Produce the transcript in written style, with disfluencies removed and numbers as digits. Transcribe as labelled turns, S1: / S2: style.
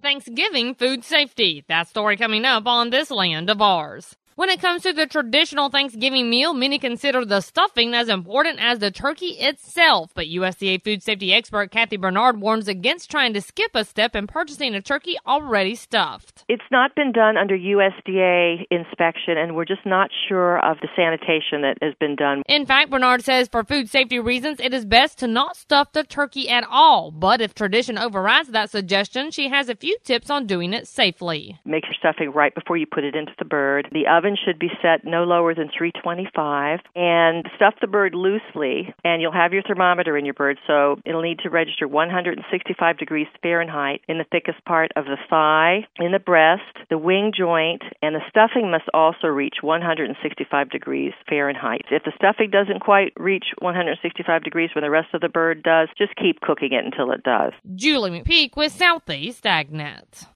S1: Thanksgiving food safety. That story coming up on this land of ours. When it comes to the traditional Thanksgiving meal, many consider the stuffing as important as the turkey itself. But USDA food safety expert Kathy Bernard warns against trying to skip a step in purchasing a turkey already stuffed.
S2: It's not been done under USDA inspection, and we're just not sure of the sanitation that has been done.
S1: In fact, Bernard says for food safety reasons, it is best to not stuff the turkey at all. But if tradition overrides that suggestion, she has a few tips on doing it safely.
S2: Make your stuffing right before you put it into the bird. The oven should be set no lower than 325, and stuff the bird loosely, and you'll have your thermometer in your bird, so it'll need to register 165 degrees Fahrenheit in the thickest part of the thigh, in the breast, the wing joint, and the stuffing must also reach 165 degrees Fahrenheit. If the stuffing doesn't quite reach 165 degrees when the rest of the bird does, just keep cooking it until it does.
S1: Julie McPeak with Southeast AgNet.